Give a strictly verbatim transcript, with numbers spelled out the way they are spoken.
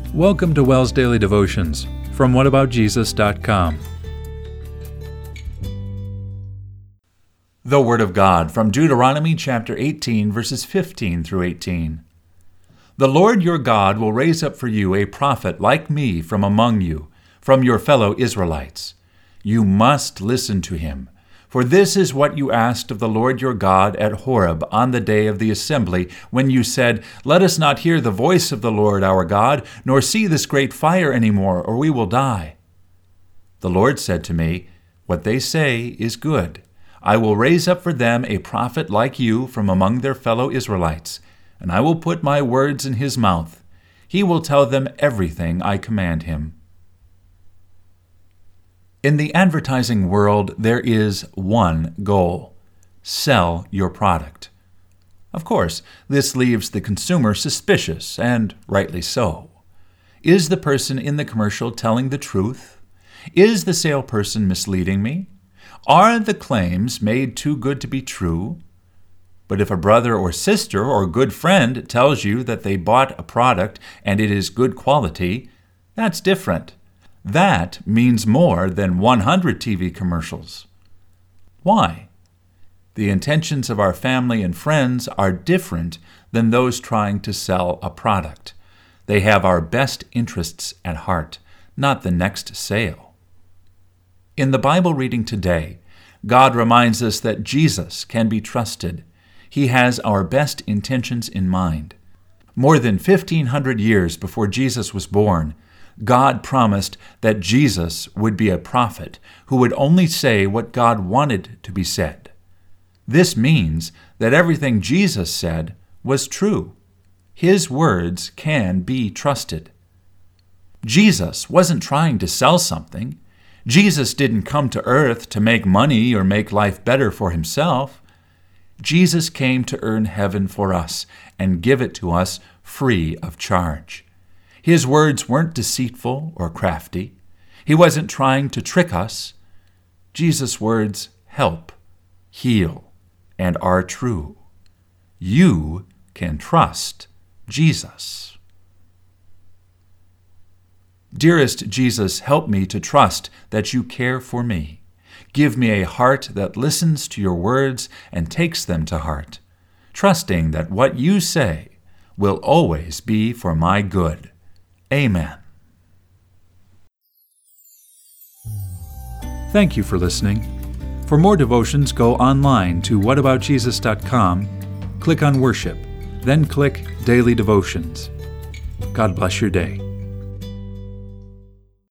Welcome to WELS Daily Devotions from what about jesus dot com. The Word of God from Deuteronomy chapter eighteen, verses fifteen through eighteen. The Lord your God will raise up for you a prophet like me from among you, from your fellow Israelites. You must listen to him, for this is what you asked of the Lord your God at Horeb on the day of the assembly, when you said, Let us not hear the voice of the Lord our God, nor see this great fire any more, or we will die. The Lord said to me, What they say is good. I will raise up for them a prophet like you from among their fellow Israelites, and I will put my words in his mouth. He will tell them everything I command him. In the advertising world, there is one goal: sell your product. Of course, this leaves the consumer suspicious, and rightly so. Is the person in the commercial telling the truth? Is the salesperson misleading me? Are the claims made too good to be true? But if a brother or sister or good friend tells you that they bought a product and it is good quality, that's different. That means more than one hundred T V commercials. Why? The intentions of our family and friends are different than those trying to sell a product. They have our best interests at heart, not the next sale. In the Bible reading today, God reminds us that Jesus can be trusted. He has our best intentions in mind. More than fifteen hundred years before Jesus was born, God promised that Jesus would be a prophet who would only say what God wanted to be said. This means that everything Jesus said was true. His words can be trusted. Jesus wasn't trying to sell something. Jesus didn't come to earth to make money or make life better for himself. Jesus came to earn heaven for us and give it to us free of charge. His words weren't deceitful or crafty. He wasn't trying to trick us. Jesus' words help, heal, and are true. You can trust Jesus. Dearest Jesus, help me to trust that you care for me. Give me a heart that listens to your words and takes them to heart, trusting that what you say will always be for my good. Amen. Thank you for listening. For more devotions, go online to what about jesus dot com, click on Worship, then click Daily Devotions. God bless your day.